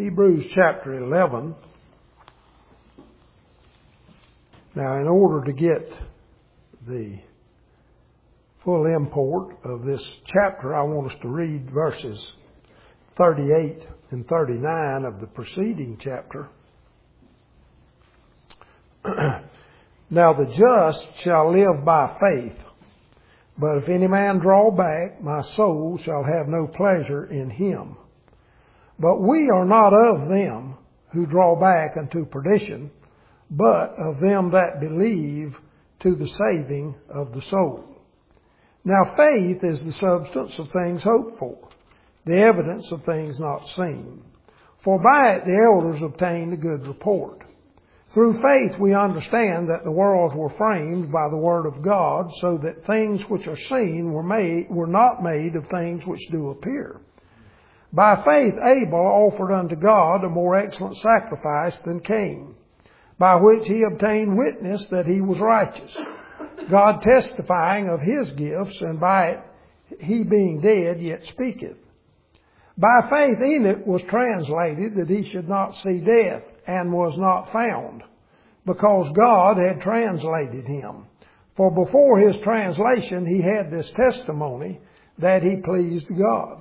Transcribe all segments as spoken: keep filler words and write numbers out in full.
Hebrews chapter eleven. Now, in order to get the full import of this chapter, I want us to read verses thirty-eight and thirty-nine of the preceding chapter. Now the just shall live by faith, but if any man draw back, my soul shall have no pleasure in him. But we are not of them who draw back unto perdition, but of them that believe to the saving of the soul. Now faith is the substance of things hoped for, the evidence of things not seen. For by it the elders obtained a good report. Through faith we understand that the worlds were framed by the word of God, so that things which are seen were made were not made of things which do appear. By faith Abel offered unto God a more excellent sacrifice than Cain, by which he obtained witness that he was righteous, God testifying of his gifts, and by it he being dead yet speaketh. By faith Enoch was translated that he should not see death, and was not found, because God had translated him. For before his translation he had this testimony, that he pleased God.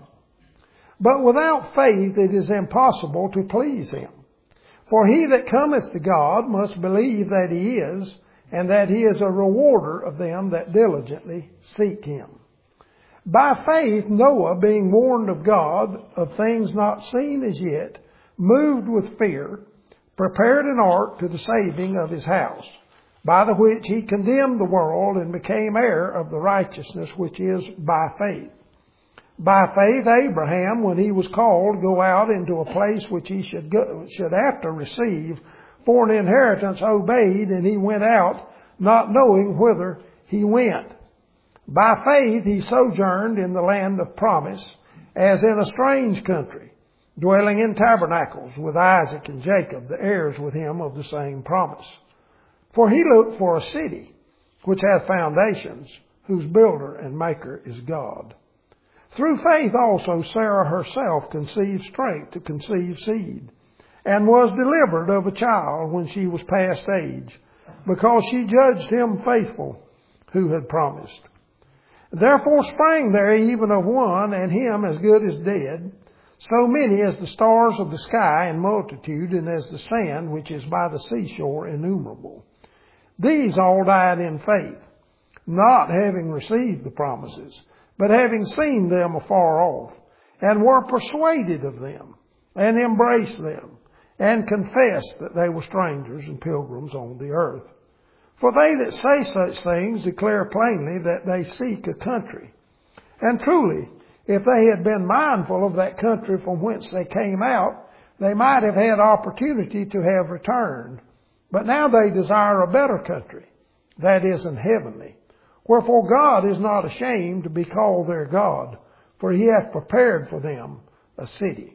But without faith it is impossible to please him. For he that cometh to God must believe that he is, and that he is a rewarder of them that diligently seek him. By faith Noah, being warned of God of things not seen as yet, moved with fear, prepared an ark to the saving of his house, by the which he condemned the world and became heir of the righteousness which is by faith. By faith Abraham, when he was called, go out into a place which he should go, should after receive for an inheritance, obeyed, and he went out, not knowing whither he went. By faith he sojourned in the land of promise, as in a strange country, dwelling in tabernacles with Isaac and Jacob, the heirs with him of the same promise. For he looked for a city which hath foundations, whose builder and maker is God. Through faith also Sarah herself conceived strength to conceive seed, and was delivered of a child when she was past age, because she judged him faithful who had promised. Therefore sprang there even of one, and him as good as dead, so many as the stars of the sky in multitude, and as the sand which is by the seashore innumerable. These all died in faith, not having received the promises, but having seen them afar off, and were persuaded of them, and embraced them, and confessed that they were strangers and pilgrims on the earth. For they that say such things declare plainly that they seek a country. And truly, if they had been mindful of that country from whence they came out, they might have had opportunity to have returned. But now they desire a better country, that is, an heavenly. Wherefore God is not ashamed to be called their God, for he hath prepared for them a city.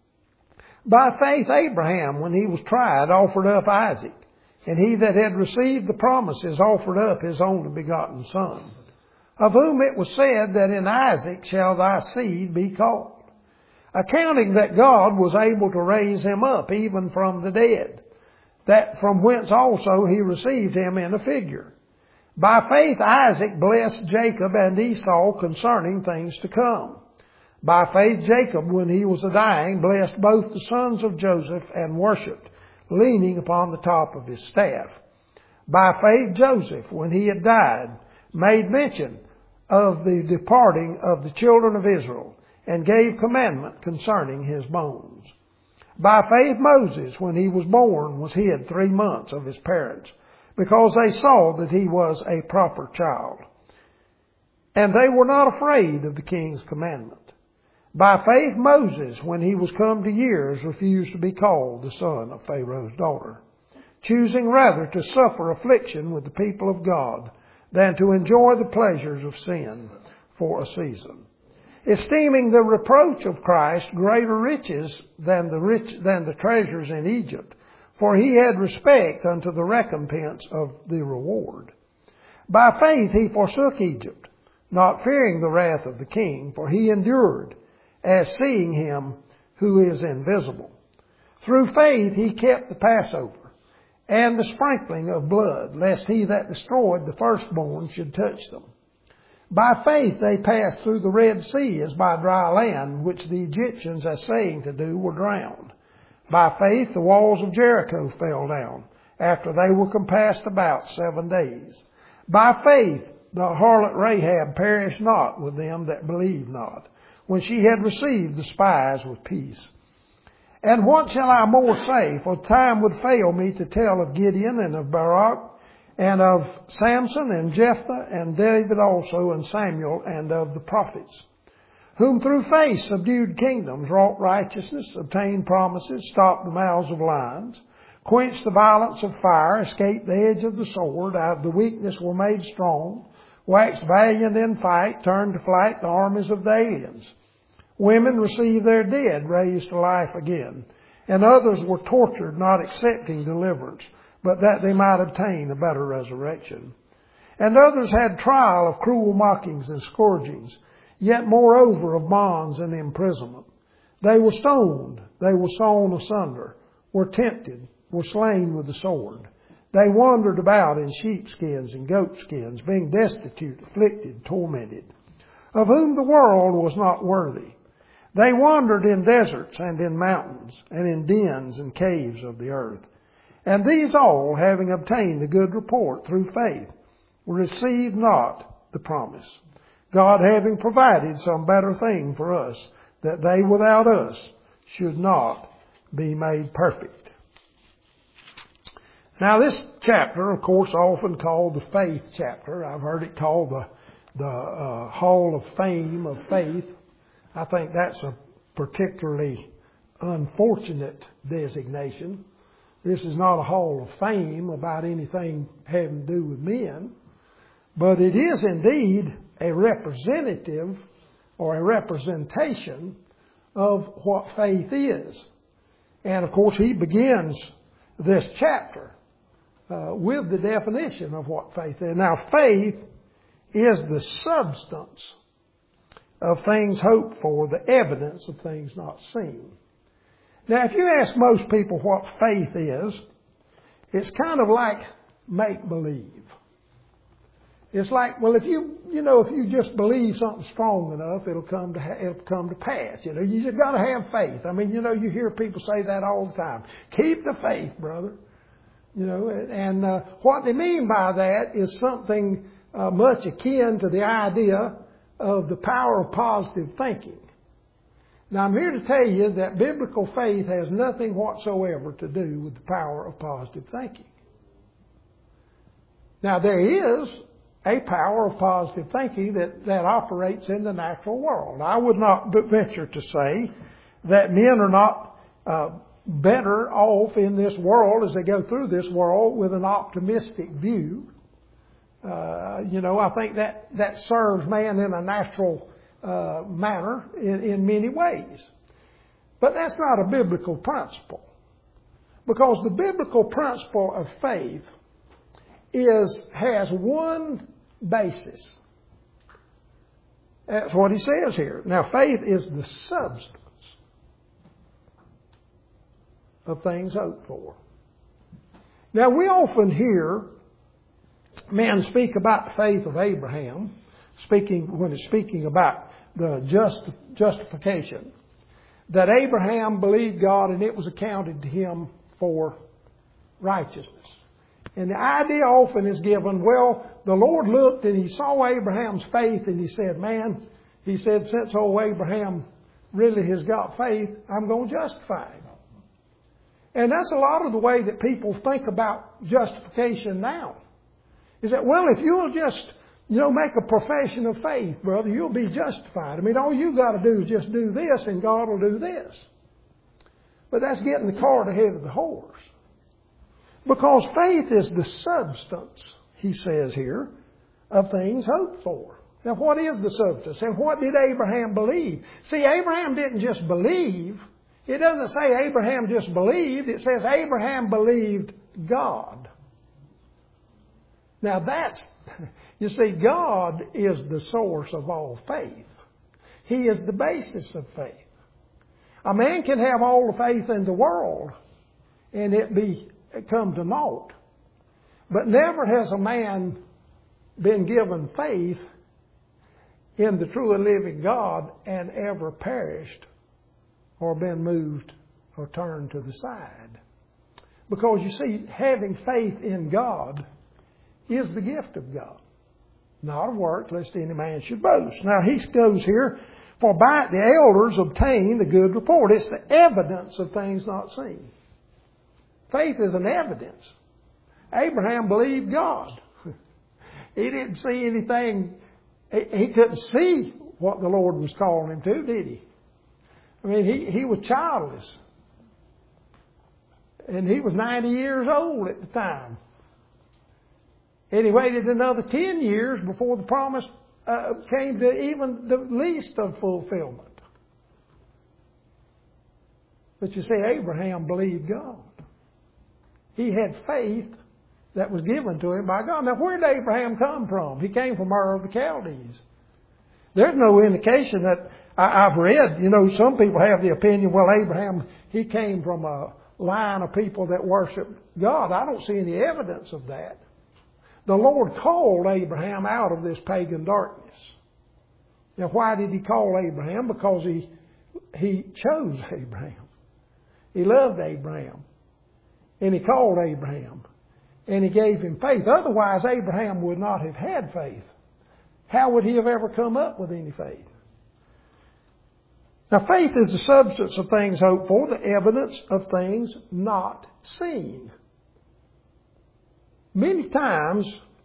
By faith Abraham, when he was tried, offered up Isaac, and he that had received the promises offered up his only begotten son, of whom it was said that in Isaac shall thy seed be called, accounting that God was able to raise him up even from the dead, that from whence also he received him in a figure. By faith Isaac blessed Jacob and Esau concerning things to come. By faith Jacob, when he was a-dying, blessed both the sons of Joseph, and worshipped, leaning upon the top of his staff. By faith Joseph, when he had died, made mention of the departing of the children of Israel, and gave commandment concerning his bones. By faith Moses, when he was born, was hid three months of his parents, because they saw that he was a proper child. And they were not afraid of the king's commandment. By faith Moses, when he was come to years, refused to be called the son of Pharaoh's daughter, choosing rather to suffer affliction with the people of God than to enjoy the pleasures of sin for a season, esteeming the reproach of Christ greater riches than the rich than the treasures in Egypt, for he had respect unto the recompense of the reward. By faith he forsook Egypt, not fearing the wrath of the king, for he endured, as seeing him who is invisible. Through faith he kept the Passover and the sprinkling of blood, lest he that destroyed the firstborn should touch them. By faith they passed through the Red Sea as by dry land, which the Egyptians, as saying to do, were drowned. By faith the walls of Jericho fell down, after they were compassed about seven days. By faith the harlot Rahab perished not with them that believed not, when she had received the spies with peace. And what shall I more say? For time would fail me to tell of Gideon and of Barak, and of Samson and Jephthah and David also and Samuel, and of the prophets, whom through faith subdued kingdoms, wrought righteousness, obtained promises, stopped the mouths of lions, quenched the violence of fire, escaped the edge of the sword, out of the weakness were made strong, waxed valiant in fight, turned to flight the armies of the aliens. Women received their dead raised to life again, and others were tortured, not accepting deliverance, but that they might obtain a better resurrection. And others had trial of cruel mockings and scourgings, yet moreover of bonds and imprisonment. They were stoned, they were sawn asunder, were tempted, were slain with the sword. They wandered about in sheepskins and goatskins, being destitute, afflicted, tormented, of whom the world was not worthy. They wandered in deserts and in mountains, and in dens and caves of the earth. And these all, having obtained a good report through faith, received not the promise, God having provided some better thing for us, that they without us should not be made perfect. Now this chapter, of course, often called the faith chapter. I've heard it called the, the uh, Hall of Fame of Faith. I think that's a particularly unfortunate designation. This is not a hall of fame about anything having to do with men, but it is indeed a representative or a representation of what faith is. And of course he begins this chapter uh, with the definition of what faith is. Now faith is the substance of things hoped for, the evidence of things not seen. Now, if you ask most people what faith is, it's kind of like make-believe. It's like, well, if you, you know, if you just believe something strong enough, it'll come to, ha- it'll come to pass. You know, you just got to have faith. I mean, you know, you hear people say that all the time. Keep the faith, brother. You know, and uh, what they mean by that is something uh, much akin to the idea of the power of positive thinking. Now, I'm here to tell you that biblical faith has nothing whatsoever to do with the power of positive thinking. Now, there is a power of positive thinking that, that operates in the natural world. I would not venture to say that men are not uh, better off in this world as they go through this world with an optimistic view. Uh, you know, I think that, that serves man in a natural Uh, manner in, in many ways. But that's not a biblical principle. Because the biblical principle of faith is has one basis. That's what he says here. Now, faith is the substance of things hoped for. Now, we often hear men speak about the faith of Abraham, speaking when it's speaking about the just, justification, that Abraham believed God and it was accounted to him for righteousness. And the idea often is given, well, the Lord looked and he saw Abraham's faith and he said, man, he said, since old Abraham really has got faith, I'm going to justify him. And that's a lot of the way that people think about justification now. Is that, well, if you'll just You know, make a profession of faith, brother, you'll be justified. I mean, all you got to do is just do this and God will do this. But that's getting the cart ahead of the horse. Because faith is the substance, he says here, of things hoped for. Now, what is the substance? And what did Abraham believe? See, Abraham didn't just believe. It doesn't say Abraham just believed. It says Abraham believed God. Now, that's... You see, God is the source of all faith. He is the basis of faith. A man can have all the faith in the world and it be it come to naught. But never has a man been given faith in the true and living God and ever perished or been moved or turned to the side. Because you see, having faith in God is the gift of God, not of work, lest any man should boast. Now he goes here, for by it the elders obtained a good report. It's the evidence of things not seen. Faith is an evidence. Abraham believed God. He didn't see anything. He couldn't see what the Lord was calling him to, did he? I mean, he, he was childless. And he was ninety years old at the time. And he waited another ten years before the promise uh, came to even the least of fulfillment. But you see, Abraham believed God. He had faith that was given to him by God. Now, where did Abraham come from? He came from Ur of the Chaldees. There's no indication that I, I've read, you know, some people have the opinion, well, Abraham, he came from a line of people that worship God. I don't see any evidence of that. The Lord called Abraham out of this pagan darkness. Now, why did He call Abraham? Because He, he chose Abraham. He loved Abraham. And He called Abraham. And He gave him faith. Otherwise, Abraham would not have had faith. How would he have ever come up with any faith? Now, faith is the substance of things hoped for, the evidence of things not seen. Many times,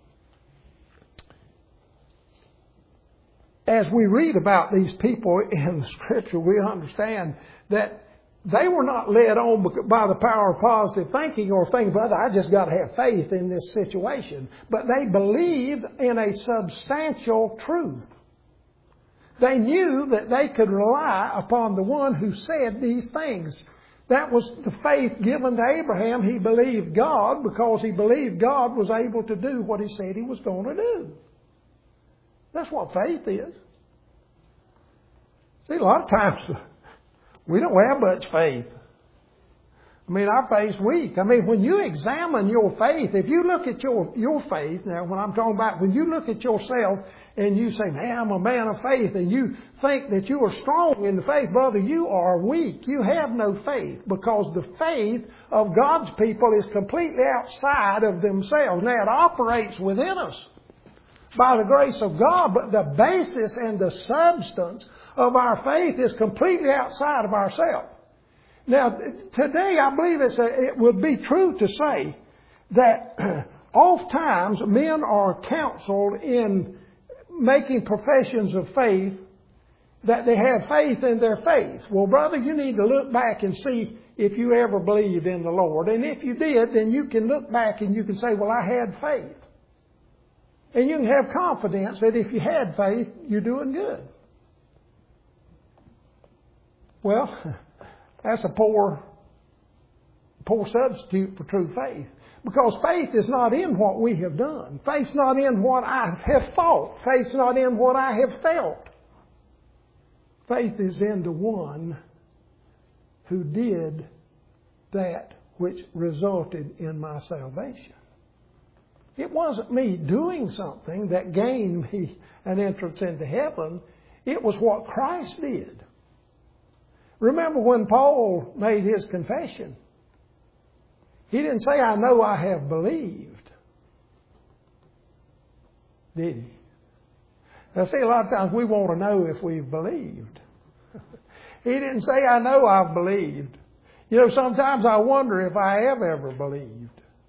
as we read about these people in the Scripture, we understand that they were not led on by the power of positive thinking or thinking, brother, I just got to have faith in this situation. But they believed in a substantial truth. They knew that they could rely upon the one who said these things. That was the faith given to Abraham. He believed God because he believed God was able to do what He said He was going to do. That's what faith is. See, a lot of times we don't have much faith. I mean, our faith's weak. I mean, when you examine your faith, if you look at your, your faith, now when I'm talking about, when you look at yourself and you say, man, I'm a man of faith, and you think that you are strong in the faith, brother, you are weak. You have no faith, because the faith of God's people is completely outside of themselves. Now, it operates within us by the grace of God, but the basis and the substance of our faith is completely outside of ourselves. Now, today I believe it's a, it would be true to say that oftentimes men are counseled in making professions of faith that they have faith in their faith. Well, brother, you need to look back and see if you ever believed in the Lord. And if you did, then you can look back and you can say, well, I had faith. And you can have confidence that if you had faith, you're doing good. Well, that's a poor, poor substitute for true faith. Because faith is not in what we have done. Faith's not in what I have thought. Faith's not in what I have felt. Faith is in the one who did that which resulted in my salvation. It wasn't me doing something that gained me an entrance into heaven. It was what Christ did. Remember when Paul made his confession, he didn't say, I know I have believed. Did he? Now see, a lot of times we want to know if we've believed. He didn't say, I know I've believed. You know, sometimes I wonder if I have ever believed.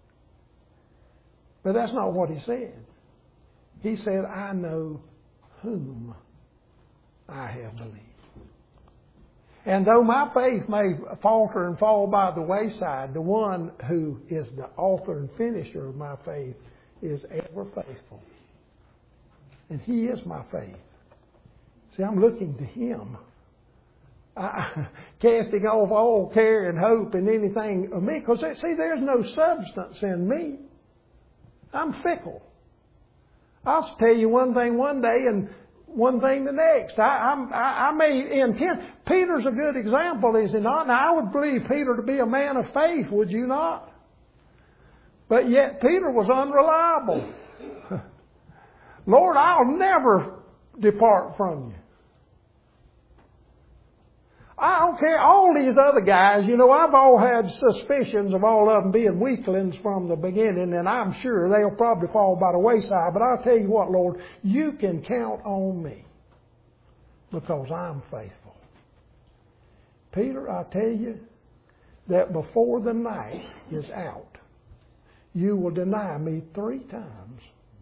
But that's not what he said. He said, I know whom I have believed. And though my faith may falter and fall by the wayside, the one who is the author and finisher of my faith is ever faithful. And He is my faith. See, I'm looking to Him. I, casting off all care and hope and anything of me. Because, see, there's no substance in me. I'm fickle. I'll tell you one thing one day, and one thing the next. I, I'm, I, I may intend. Peter's a good example, is he not? Now, I would believe Peter to be a man of faith, would you not? But yet Peter was unreliable. Lord, I'll never depart from you. I don't care. All these other guys, you know, I've all had suspicions of all of them being weaklings from the beginning, and I'm sure they'll probably fall by the wayside. But I'll tell you what, Lord, you can count on me because I'm faithful. Peter, I tell you that before the night is out, you will deny me three times.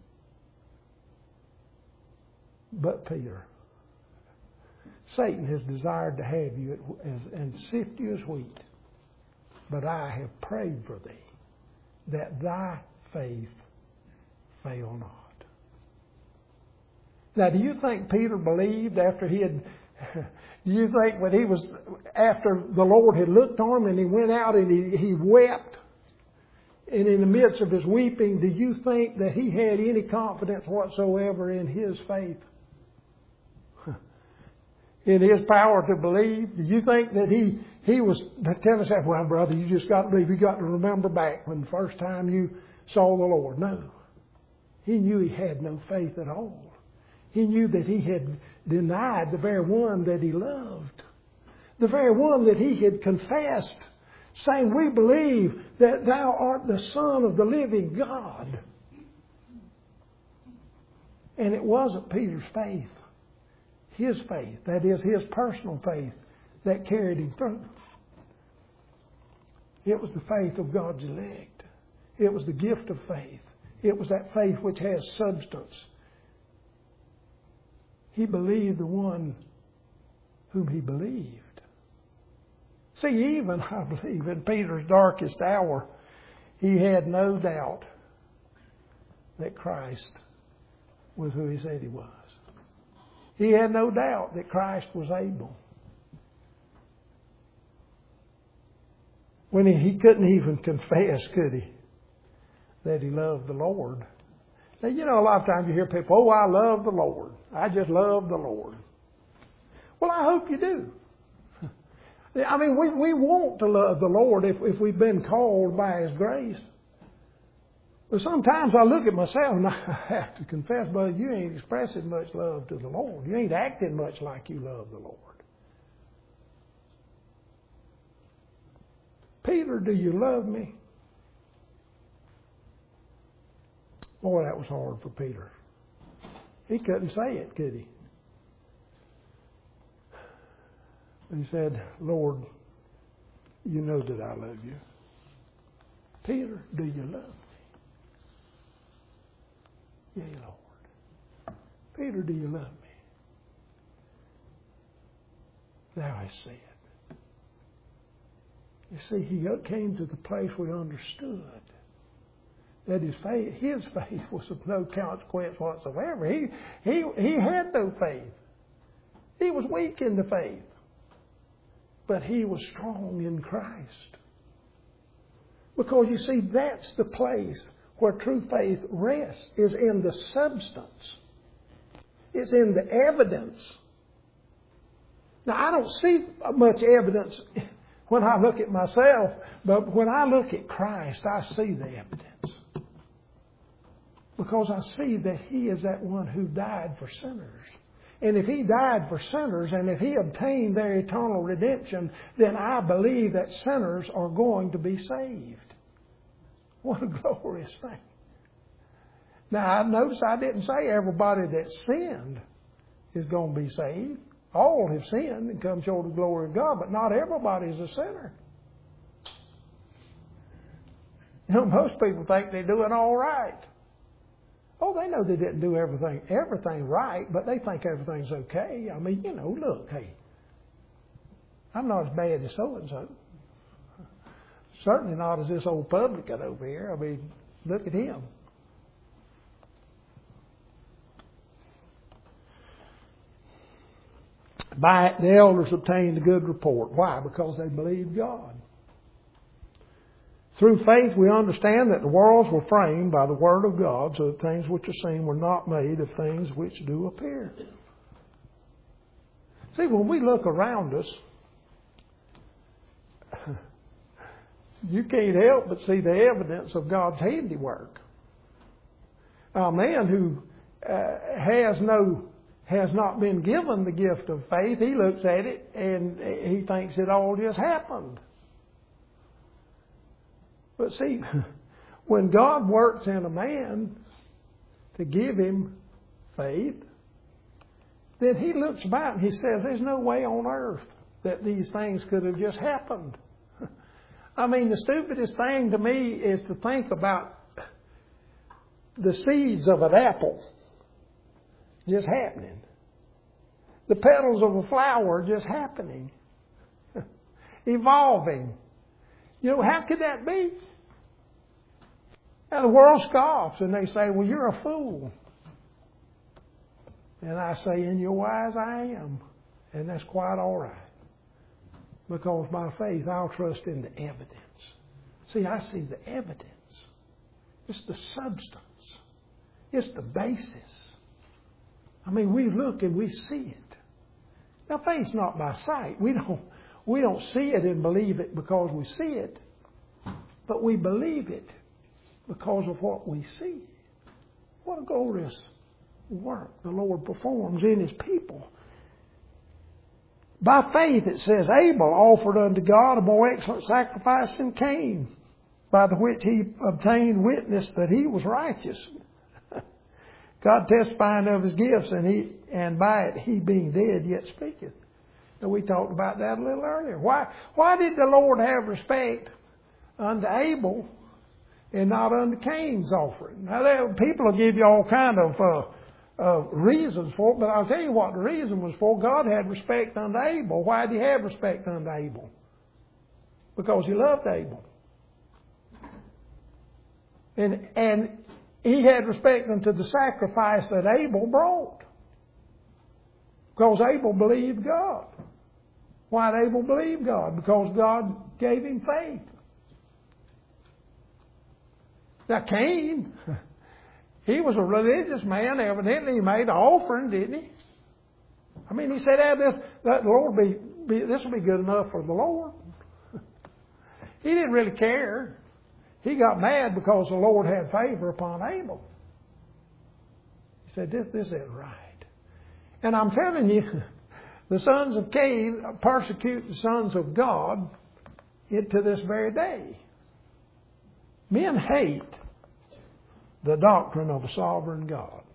But Peter, Satan has desired to have you and sift you as wheat. But I have prayed for thee, that thy faith fail not. Now, do you think Peter believed after he had... Do you think when he was... After the Lord had looked on him and he went out and he, he wept, and in the midst of his weeping, do you think that he had any confidence whatsoever in his faith? In his power to believe? Do you think that he he was telling himself, well, brother, you just got to believe. You got to remember back when the first time you saw the Lord. No. He knew he had no faith at all. He knew that he had denied the very one that he loved. The very one that he had confessed, saying, we believe that thou art the Son of the living God. And it wasn't Peter's faith. His faith, that is his personal faith, that carried him through. It was the faith of God's elect. It was the gift of faith. It was that faith which has substance. He believed the one whom he believed. See, even, I believe, in Peter's darkest hour, he had no doubt that Christ was who he said he was. He had no doubt that Christ was able. When he, he couldn't even confess, could he, that he loved the Lord. Now, you know, a lot of times you hear people, oh, I love the Lord. I just love the Lord. Well, I hope you do. I mean, we, we want to love the Lord if, if we've been called by His grace. But sometimes I look at myself and I have to confess, brother, you ain't expressing much love to the Lord. You ain't acting much like you love the Lord. Peter, do you love me? Boy, that was hard for Peter. He couldn't say it, could he? He said, Lord, you know that I love you. Peter, do you love me? Yea, Lord. Peter, do you love me? Thou hast said. You see, he came to the place where he understood that his faith, his faith was of no consequence whatsoever. He, he, he had no faith. He was weak in the faith. But he was strong in Christ. Because you see, that's the place where true faith rests, is in the substance. It's in the evidence. Now, I don't see much evidence when I look at myself, but when I look at Christ, I see the evidence. Because I see that He is that one who died for sinners. And if He died for sinners, and if He obtained their eternal redemption, then I believe that sinners are going to be saved. What a glorious thing. Now, I notice I didn't say everybody that sinned is going to be saved. All have sinned and come short of the glory of God, but not everybody is a sinner. You know, most people think they're doing all right. Oh, they know they didn't do everything everything right, but they think everything's okay. I mean, you know, look, hey, I'm not as bad as so-and-so. Certainly not as this old publican over here. I mean, look at him. By it, the elders obtained a good report. Why? Because they believed God. Through faith, we understand that the worlds were framed by the Word of God, so that things which are seen were not made of things which do appear. See, when we look around us, you can't help but see the evidence of God's handiwork. A man who uh, has no, has not been given the gift of faith, he looks at it and he thinks it all just happened. But see, when God works in a man to give him faith, then he looks about and he says, there's no way on earth that these things could have just happened. I mean, the stupidest thing to me is to think about the seeds of an apple just happening. The petals of a flower just happening. Evolving. You know, how could that be? Now, the world scoffs and they say, well, you're a fool. And I say, in your wise I am. And that's quite all right. Because by faith, I'll trust in the evidence. See, I see the evidence. It's the substance. It's the basis. I mean, we look and we see it. Now, faith's not by sight. We don't, we don't see it and believe it because we see it. But we believe it because of what we see. What a glorious work the Lord performs in His people. By faith, it says, Abel offered unto God a more excellent sacrifice than Cain, by the which he obtained witness that he was righteous, God testifying of his gifts, and he and by it he being dead yet speaketh. Now, we talked about that a little earlier. Why, why did the Lord have respect unto Abel and not unto Cain's offering? Now, there, people will give you all kind of uh, uh, reasons for it, but I'll tell you what the reason was for. God had respect unto Abel. Why did He have respect unto Abel? Because He loved Abel. And and He had respect unto the sacrifice that Abel brought. Because Abel believed God. Why did Abel believe God? Because God gave him faith. Now Cain, he was a religious man. Evidently he made an offering, didn't he? I mean, he said, ah, this, that the Lord be, be, this will be good enough for the Lord. He didn't really care. He got mad because the Lord had favor upon Abel. He said, this, this isn't right. And I'm telling you, the sons of Cain persecute the sons of God to this very day. Men hate the doctrine of a sovereign God.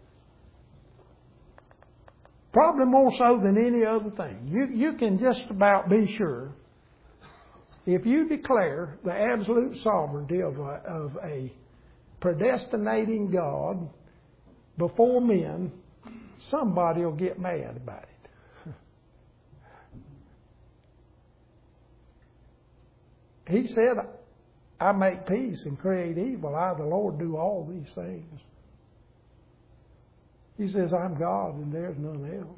Probably more so than any other thing. You, you can just about be sure, if you declare the absolute sovereignty of a, of a predestinating God before men, somebody will get mad about it. He said, I make peace and create evil. I, the Lord, do all these things. He says, I'm God and there's none else.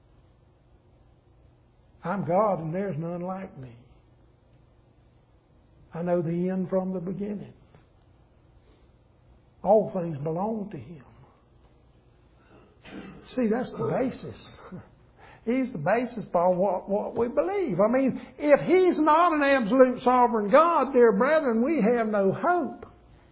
I'm God and there's none like me. I know the end from the beginning. All things belong to Him. See, that's the basis. He's the basis for what, what we believe. I mean, if He's not an absolute sovereign God, dear brethren, we have no hope.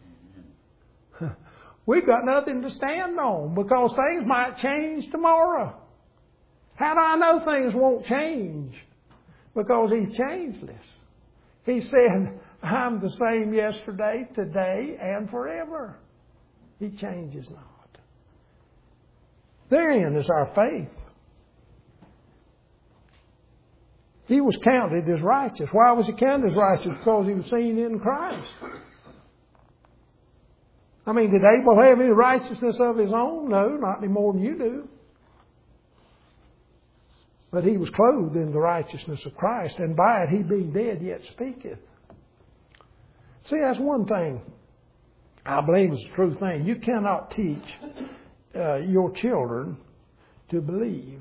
We've got nothing to stand on because things might change tomorrow. How do I know things won't change? Because He's changeless. He said, I'm the same yesterday, today, and forever. He changes not. Therein is our faith. He was counted as righteous. Why was He counted as righteous? Because He was seen in Christ. I mean, did Abel have any righteousness of his own? No, not any more than you do. But he was clothed in the righteousness of Christ, and by it He being dead yet speaketh. See, that's one thing I believe is a true thing. You cannot teach uh, your children to believe.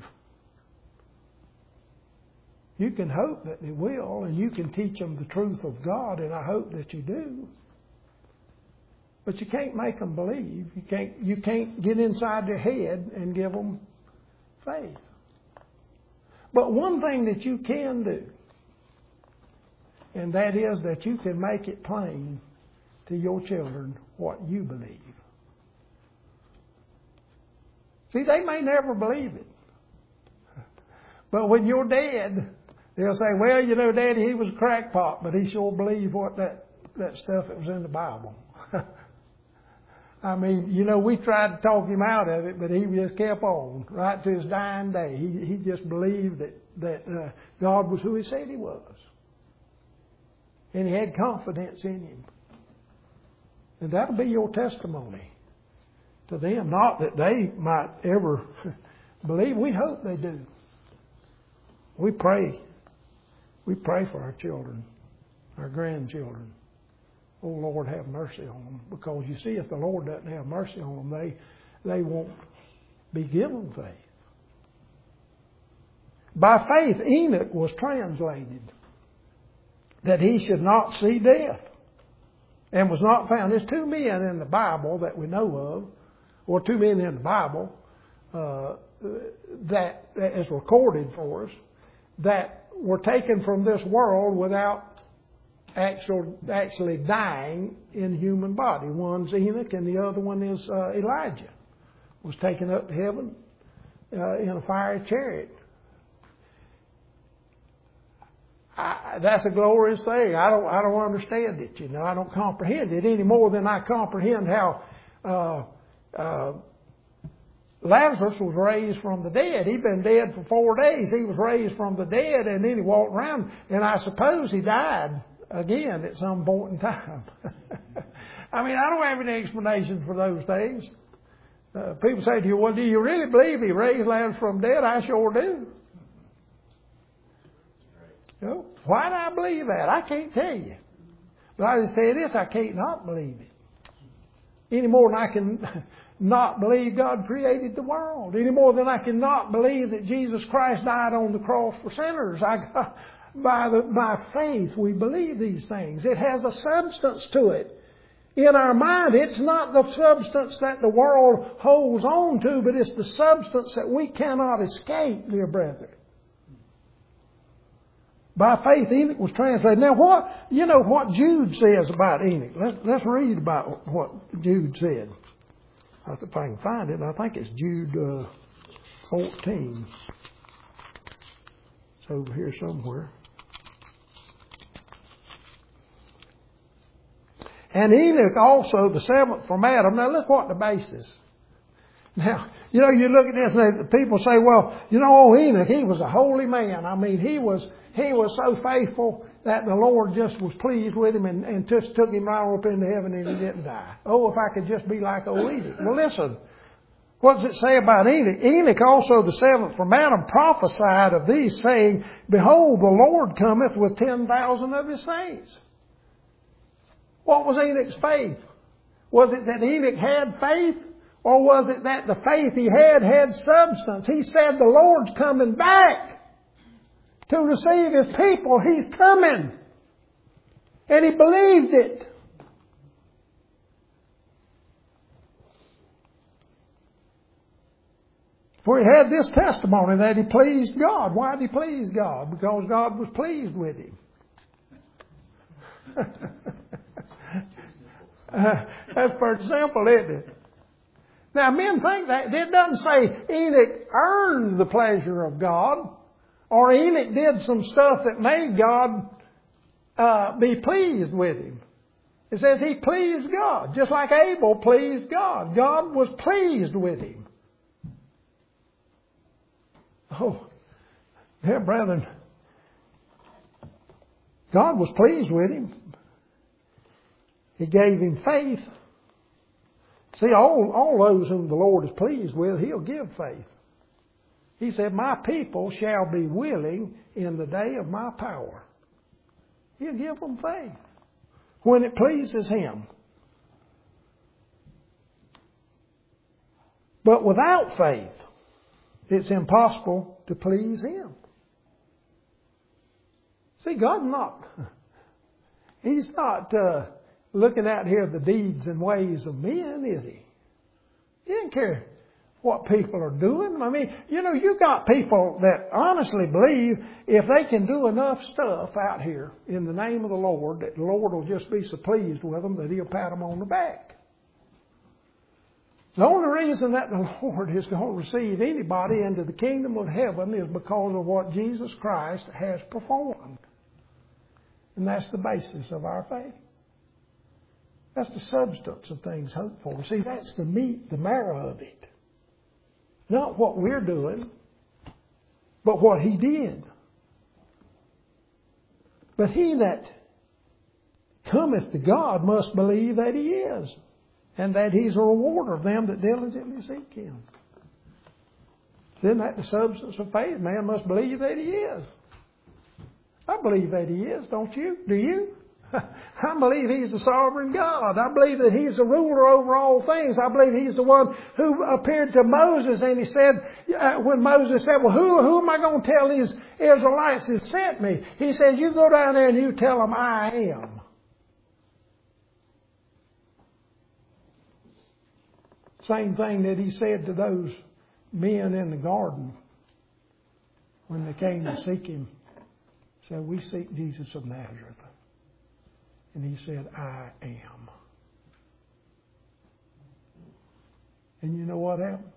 You can hope that they will, and you can teach them the truth of God, and I hope that you do. But you can't make them believe. You can't, you can't get inside their head and give them faith. But one thing that you can do, and that is that you can make it plain to your children what you believe. See, they may never believe it. But when you're dead, they'll say, well, you know, Daddy, he was a crackpot, but he sure believed what that, that stuff that was in the Bible. I mean, you know, we tried to talk him out of it, but he just kept on right to his dying day. He, he just believed that, that uh, God was who he said he was. And he had confidence in him. And that'll be your testimony to them. Not that they might ever believe. We hope they do. We pray. We pray for our children, our grandchildren. Oh, Lord, have mercy on them. Because you see, if the Lord doesn't have mercy on them, they, they won't be given faith. By faith, Enoch was translated that he should not see death, and was not found. There's two men in the Bible that we know of, or two men in the Bible uh, that, that is recorded for us, that were taken from this world without actual, actually dying in human body. One's Enoch and the other one is uh, Elijah. Was taken up to heaven uh, in a fiery chariot. I, that's a glorious thing. I don't, I don't understand it, you know. I don't comprehend it any more than I comprehend how uh, uh, Lazarus was raised from the dead. He'd been dead for four days. He was raised from the dead, and then he walked around, and I suppose he died again at some point in time. I mean, I don't have any explanation for those things. Uh, people say to you, well, do you really believe he raised Lazarus from the dead? I sure do. You know, why do I believe that? I can't tell you. But I just tell you this, I can't not believe it. Any more than I can not believe God created the world. Any more than I can not believe that Jesus Christ died on the cross for sinners. I got, by, the, by faith, we believe these things. It has a substance to it. In our mind, it's not the substance that the world holds on to, but it's the substance that we cannot escape, dear brethren. By faith, Enoch was translated. Now, what, you know what Jude says about Enoch. Let's, let's read about what Jude said. If I can find it, I think it's Jude uh, fourteen. It's over here somewhere. And Enoch also, the seventh from Adam. Now, look what the base is. Now, you know, you look at this and people say, well, you know, oh, Enoch, he was a holy man. I mean, he was he was so faithful that the Lord just was pleased with him and, and just took him right up into heaven and he didn't die. Oh, if I could just be like old Enoch. Well, listen, what does it say about Enoch? Enoch also, the seventh from Adam, prophesied of these, saying, behold, the Lord cometh with ten thousand of his saints. What was Enoch's faith? Was it that Enoch had faith? Or was it that the faith he had had substance? He said the Lord's coming back to receive his people. He's coming. And he believed it. For he had this testimony that he pleased God. Why did he please God? Because God was pleased with him. uh, that's pretty simple, isn't it? Now, men think that. It doesn't say Enoch earned the pleasure of God, or Enoch did some stuff that made God uh, be pleased with him. It says he pleased God, just like Abel pleased God. God was pleased with him. Oh, dear brethren, God was pleased with him. He gave him faith. See, all, all those whom the Lord is pleased with, he'll give faith. He said, my people shall be willing in the day of my power. He'll give them faith when it pleases him. But without faith, it's impossible to please him. See, God's not, he's not uh, looking out here the deeds and ways of men, is he? He didn't care what people are doing. I mean, you know, you got people that honestly believe if they can do enough stuff out here in the name of the Lord, that the Lord will just be so pleased with them that He'll pat them on the back. The only reason that the Lord is going to receive anybody into the kingdom of heaven is because of what Jesus Christ has performed. And that's the basis of our faith. That's the substance of things hoped for. See, that's the meat, the marrow of it. Not what we're doing, but what He did. But he that cometh to God must believe that He is, and that He's a rewarder of them that diligently seek Him. Isn't that the substance of faith? Man must believe that He is. I believe that He is, don't you? Do you? I believe He's the sovereign God. I believe that He's the ruler over all things. I believe He's the one who appeared to Moses, and He said, uh, when Moses said, well, who, who am I going to tell these Israelites that sent me? He said, you go down there and you tell them I am. Same thing that He said to those men in the garden when they came to seek Him. He said, we seek Jesus of Nazareth. And He said, I am. And you know what happened?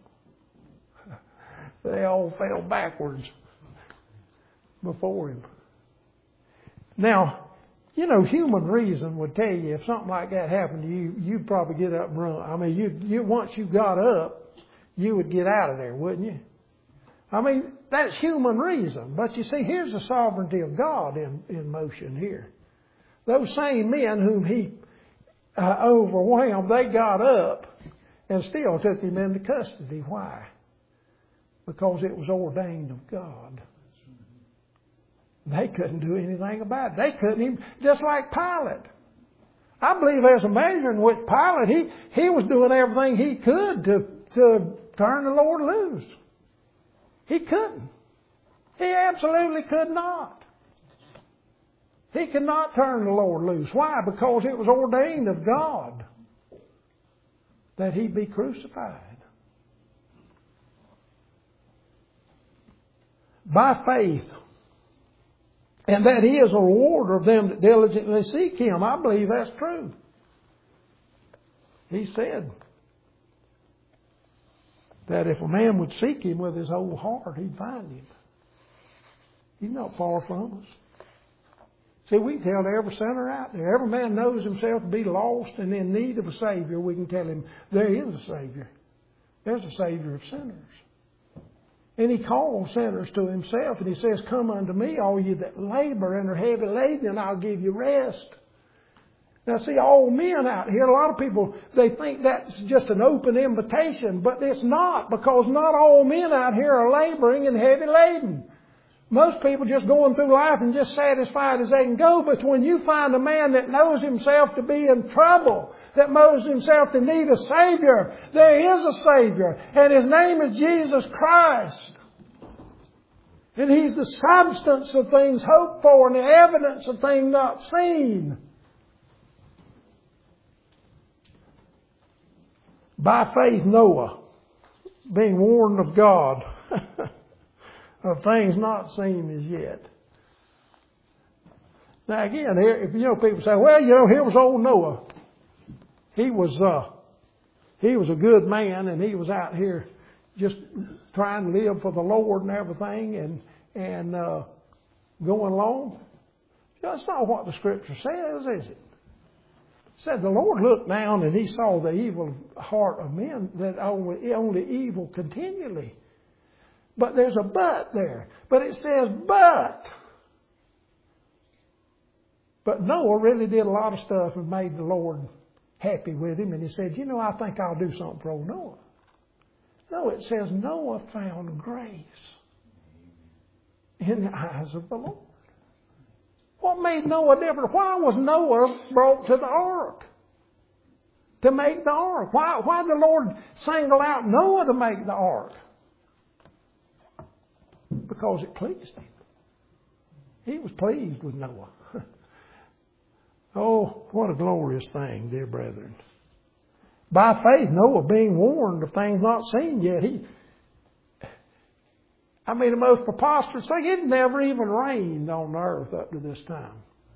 They all fell backwards before Him. Now, you know, human reason would tell you if something like that happened to you, you'd probably get up and run. I mean, you, you once you got up, you would get out of there, wouldn't you? I mean, that's human reason. But you see, here's the sovereignty of God in, in motion here. Those same men whom He uh, overwhelmed, they got up and still took Him into custody. Why? Because it was ordained of God. They couldn't do anything about it. They couldn't even, just like Pilate. I believe there's a measure in which Pilate, he, he was doing everything he could to, to turn the Lord loose. He couldn't. He absolutely could not. He could not turn the Lord loose. Why? Because it was ordained of God that He be crucified. By faith, and that He is a rewarder of them that diligently seek Him. I believe that's true. He said that if a man would seek Him with his whole heart, he'd find Him. He's not far from us. See, we can tell every sinner out there, every man knows himself to be lost and in need of a Savior. We can tell him there is a Savior. There's a Savior of sinners. And He calls sinners to Himself, and He says, come unto me, all you that labor and are heavy laden, and I'll give you rest. Now see, all men out here, a lot of people, they think that's just an open invitation, but it's not, because not all men out here are laboring and heavy laden. Most people just going through life and just satisfied as they can go. But when you find a man that knows himself to be in trouble, that knows himself to need a Savior, there is a Savior. And His name is Jesus Christ. And He's the substance of things hoped for and the evidence of things not seen. By faith Noah, being warned of God, of things not seen as yet. Now again, here, if you know, people say, well, you know, here was old Noah. He was, uh, he was a good man, and he was out here just trying to live for the Lord and everything, and and uh, going along. That's not what the Scripture says, is it? It said the Lord looked down and He saw the evil heart of men, that only, only evil continually. But there's a but there. But it says but. But Noah really did a lot of stuff and made the Lord happy with him. And He said, you know, I think I'll do something for old Noah. No, it says Noah found grace in the eyes of the Lord. What made Noah different? Why was Noah brought to the ark? To make the ark. Why, why did the Lord single out Noah to make the ark? Because it pleased Him. He was pleased with Noah. Oh, what a glorious thing, dear brethren. By faith, Noah, being warned of things not seen yet, he, I mean, the most preposterous thing, it never even rained on the earth up to this time.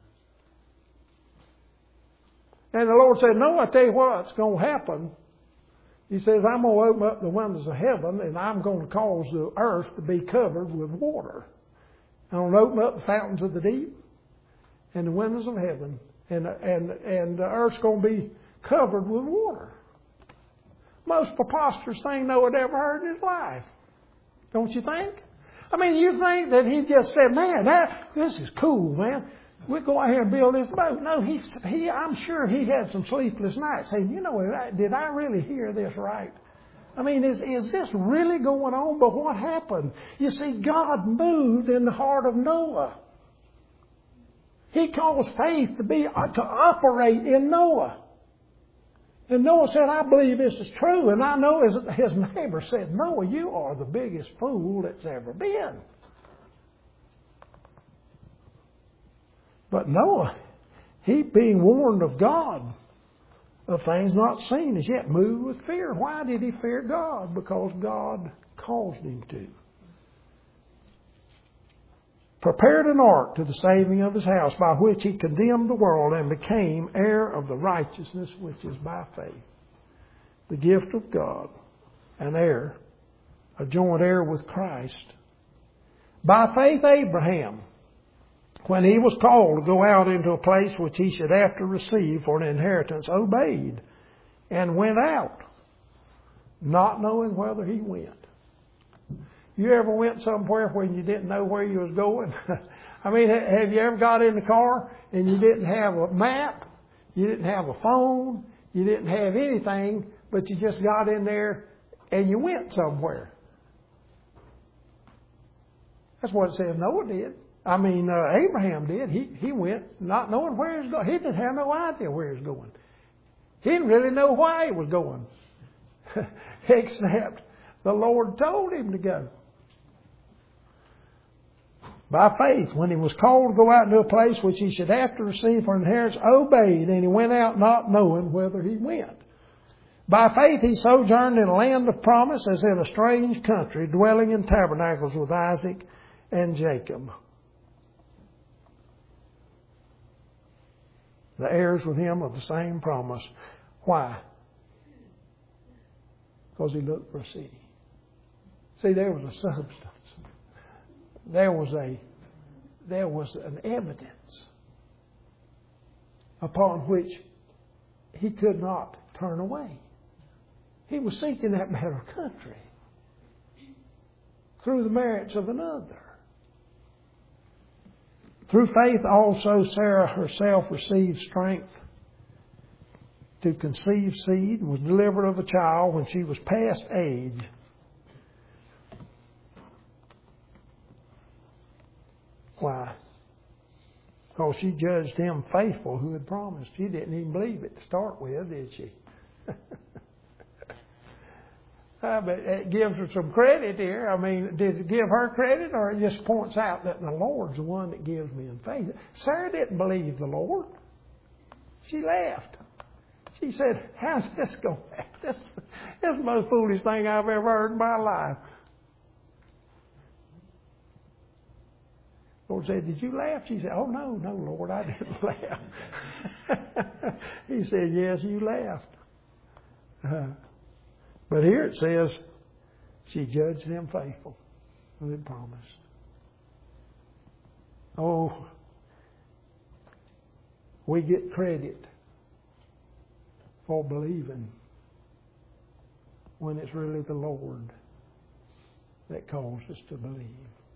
And the Lord said, no, I tell you what's going to happen. He says, I'm going to open up the windows of heaven and I'm going to cause the earth to be covered with water. I'm going to open up the fountains of the deep and the windows of heaven. And, and, and the earth's going to be covered with water. Most preposterous thing Noah had ever heard in his life. Don't you think? I mean, you think that he just said, man, that, this is cool, man. We'll go out here and build this boat. No, he, he, I'm sure he had some sleepless nights saying, you know, did I really hear this right? I mean, is, is this really going on? But what happened? You see, God moved in the heart of Noah. He caused faith to be, to operate in Noah. And Noah said, I believe this is true. And I know his, his neighbor said, Noah, you are the biggest fool that's ever been. But Noah, he being warned of God, of things not seen as yet, moved with fear. Why did he fear God? Because God caused him to. Prepared an ark to the saving of his house, by which he condemned the world and became heir of the righteousness which is by faith. The gift of God, an heir, a joint heir with Christ. By faith Abraham, when he was called to go out into a place which he should after receive for an inheritance, obeyed and went out, not knowing whither he went. You ever went somewhere when you didn't know where you was going? I mean, have you ever got in the car and you didn't have a map, you didn't have a phone, you didn't have anything, but you just got in there and you went somewhere? That's what it says Noah did. I mean, uh, Abraham did. He he went not knowing where he was going. He didn't have no idea where he was going. He didn't really know why he was going, except the Lord told him to go. By faith, when he was called to go out into a place which he should have to receive for inheritance, obeyed, and he went out not knowing whither he went. By faith he sojourned in a land of promise, as in a strange country, dwelling in tabernacles with Isaac and Jacob, the heirs with him of the same promise. Why? Because he looked for a city. See, there was a substance. There was a, there was an evidence upon which he could not turn away. He was seeking that better country through the merits of another. Through faith also Sarah herself received strength to conceive seed and was delivered of a child when she was past age. Why? Because she judged him faithful who had promised. She didn't even believe it to start with, did she? uh, but it gives her some credit here. I mean, does it give her credit, or it just points out that the Lord's the one that gives me in faith? Sarah didn't believe the Lord. She laughed. She said, how's this going to happen? This, this is the most foolish thing I've ever heard in my life. The Lord said, did you laugh? She said, oh, no, no, Lord, I didn't laugh. He said, yes, you laughed. Uh, but here it says, she judged him faithful who had promised. Oh, we get credit for believing when it's really the Lord that calls us to believe.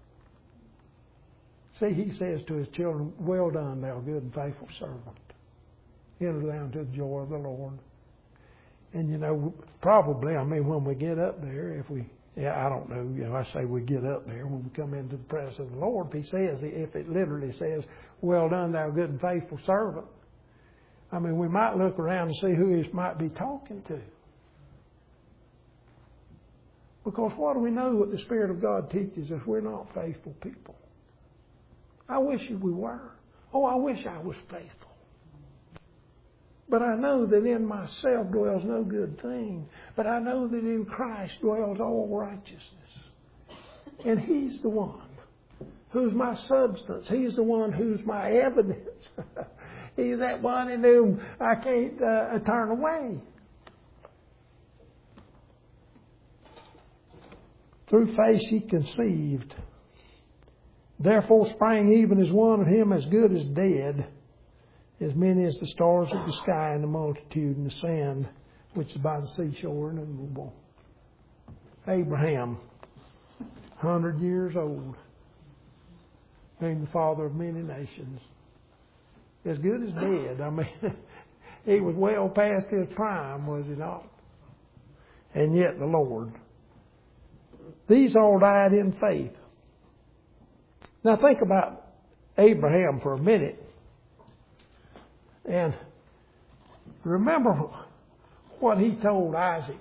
See, he says to his children, well done, thou good and faithful servant. Enter down to the joy of the Lord. And, you know, probably, I mean, when we get up there, if we, yeah, I don't know, you know, I say we get up there, when we come into the presence of the Lord, if he says, if it literally says, well done, thou good and faithful servant, I mean, we might look around and see who he might be talking to. Because what do we know what the Spirit of God teaches us? We're not faithful people. I wish we were. Oh, I wish I was faithful. But I know that in myself dwells no good thing. But I know that in Christ dwells all righteousness. And He's the one who's my substance. He's the one who's my evidence. He's that one in whom I can't uh, turn away. Through faith she conceived. Therefore sprang even as one of him as good as dead, as many as the stars of the sky and the multitude and the sand which is by the seashore innumerable. Abraham, hundred years old, being the father of many nations. As good as dead. I mean, he was well past his prime, was he not? And yet the Lord. These all died in faith. Now think about Abraham for a minute. And remember what he told Isaac.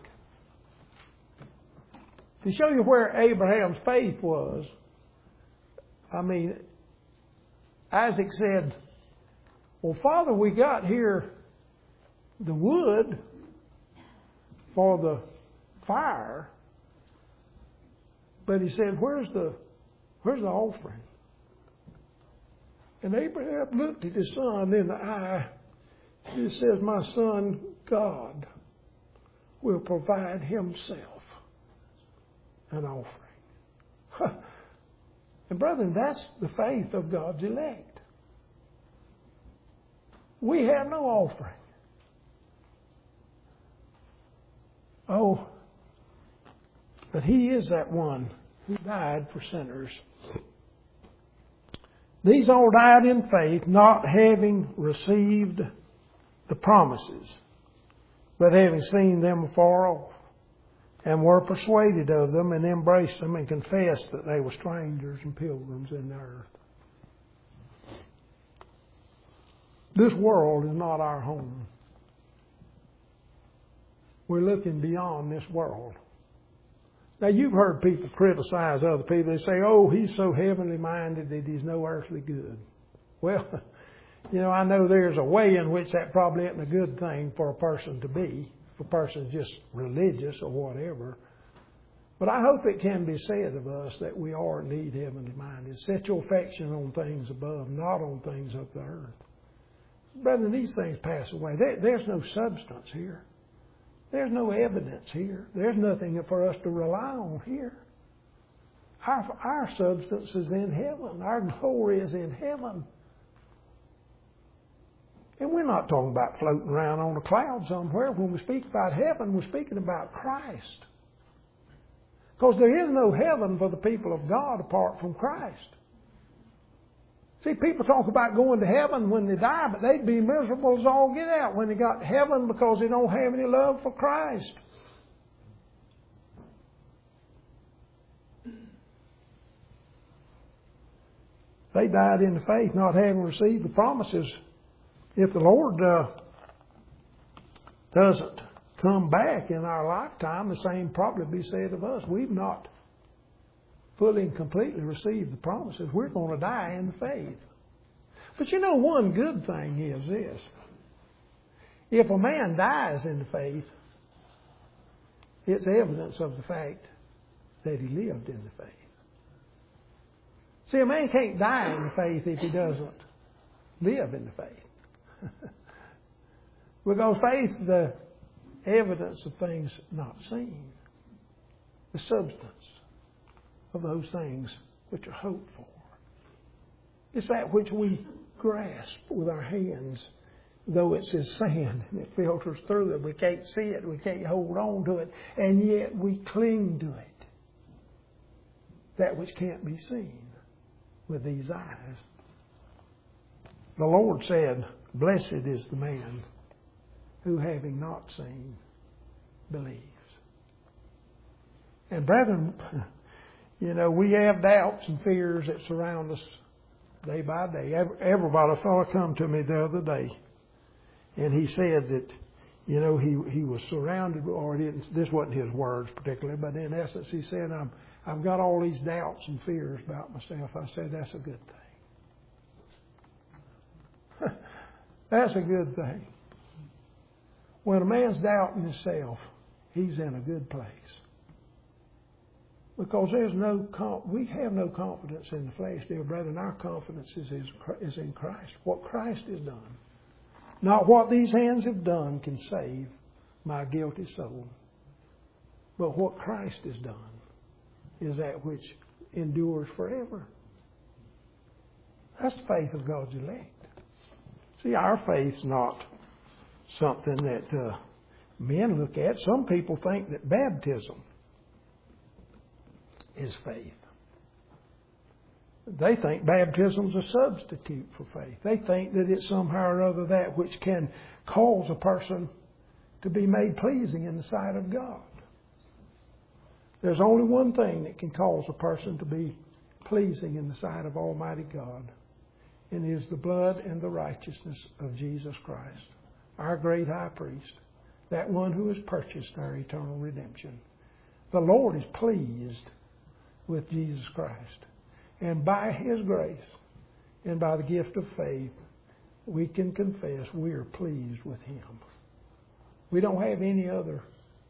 To show you where Abraham's faith was, I mean, Isaac said, well, Father, we got here the wood for the fire. But he said, where's the, where's the offering? And Abraham looked at his son in the eye. He says, my son, God will provide Himself an offering. And brethren, that's the faith of God's elect. We have no offering. Oh, but He is that one who died for sinners. These all died in faith, not having received the promises, but having seen them afar off, and were persuaded of them, and embraced them, and confessed that they were strangers and pilgrims in the earth. This world is not our home. We're looking beyond this world. Now, you've heard people criticize other people. They say, oh, he's so heavenly minded that he's no earthly good. Well, you know, I know there's a way in which that probably isn't a good thing for a person to be. If a person's just religious or whatever. But I hope it can be said of us that we are indeed heavenly minded. Set your affection on things above, not on things of the earth. Brethren, these things pass away. There, there's no substance here. There's no evidence here. There's nothing for us to rely on here. Our, our substance is in heaven. Our glory is in heaven. And we're not talking about floating around on a cloud somewhere. When we speak about heaven, we're speaking about Christ. Because there is no heaven for the people of God apart from Christ. See, people talk about going to heaven when they die, but they'd be miserable as all get out when they got to heaven because they don't have any love for Christ. They died in the faith, not having received the promises. If the Lord uh, doesn't come back in our lifetime, the same probably be said of us. We've not fully and completely received the promises. We're going to die in faith. But you know, one good thing is this. If a man dies in the faith, it's evidence of the fact that he lived in the faith. See, a man can't die in the faith if he doesn't live in the faith. Because faith's the evidence of things not seen. The substance of those things which are hoped for. It's that which we grasp with our hands, though it's as sand and it filters through it. We can't see it, we can't hold on to it, and yet we cling to it. That which can't be seen with these eyes. The Lord said, blessed is the man who, having not seen, believes. And brethren, you know, we have doubts and fears that surround us day by day. Everybody, a fellow come to me the other day, and he said that, you know, he he was surrounded, or he didn't, this wasn't his words particularly, but in essence he said, I'm, I've got all these doubts and fears about myself. I said, that's a good thing. That's a good thing. When a man's doubting himself, he's in a good place. Because there's no, we have no confidence in the flesh, dear brethren. Our confidence is is in Christ. What Christ has done. Not what these hands have done can save my guilty soul. But what Christ has done is that which endures forever. That's the faith of God's elect. See, our faith's not something that uh, men look at. Some people think that baptism is faith. They think baptism's a substitute for faith. They think that it's somehow or other that which can cause a person to be made pleasing in the sight of God. There's only one thing that can cause a person to be pleasing in the sight of Almighty God, and it is the blood and the righteousness of Jesus Christ, our great high priest, that one who has purchased our eternal redemption. The Lord is pleased with Jesus Christ. And by His grace and by the gift of faith, we can confess we are pleased with Him. We don't have any other.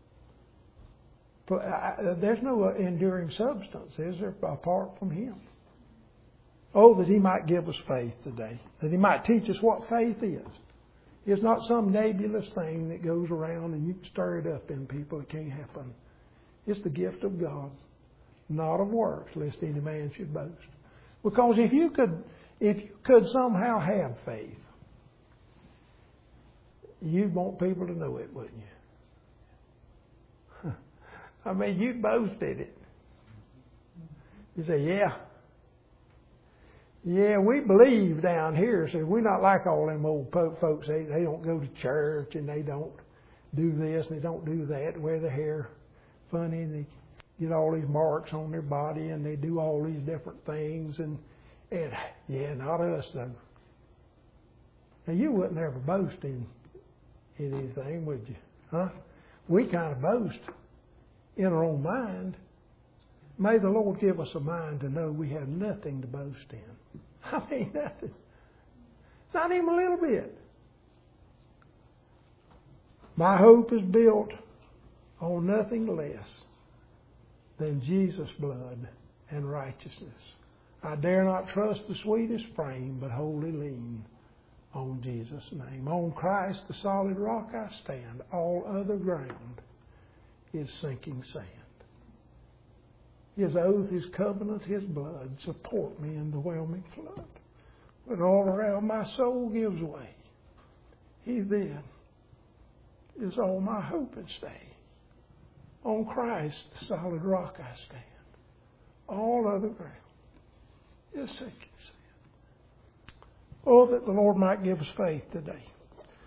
There's no enduring substance, is there, apart from Him? Oh, that He might give us faith today. That He might teach us what faith is. It's not some nebulous thing that goes around and you can stir it up in people. It can't happen. It's the gift of God, not of works, lest any man should boast. Because if you could, if you could somehow have faith, you'd want people to know it, wouldn't you? I mean, you'd boast in it. You say, yeah. Yeah, we believe down here. So we're not like all them old folks. They, they don't go to church and they don't do this and they don't do that. Wear their hair funny and they get all these marks on their body and they do all these different things. And, and yeah, not us though. Now you wouldn't ever boast in, in anything, would you? Huh? We kind of boast in our own mind. May the Lord give us a mind to know we have nothing to boast in. I mean, nothing. Not even a little bit. My hope is built on nothing less than Jesus' blood and righteousness. I dare not trust the sweetest frame, but wholly lean on Jesus' name. On Christ, the solid rock I stand. All other ground is sinking sand. His oath, His covenant, His blood support me in the whelming flood. When all around my soul gives way, He then is all my hope and stay. On Christ, the solid rock I stand. All other ground is sinking sand. Oh, that the Lord might give us faith today.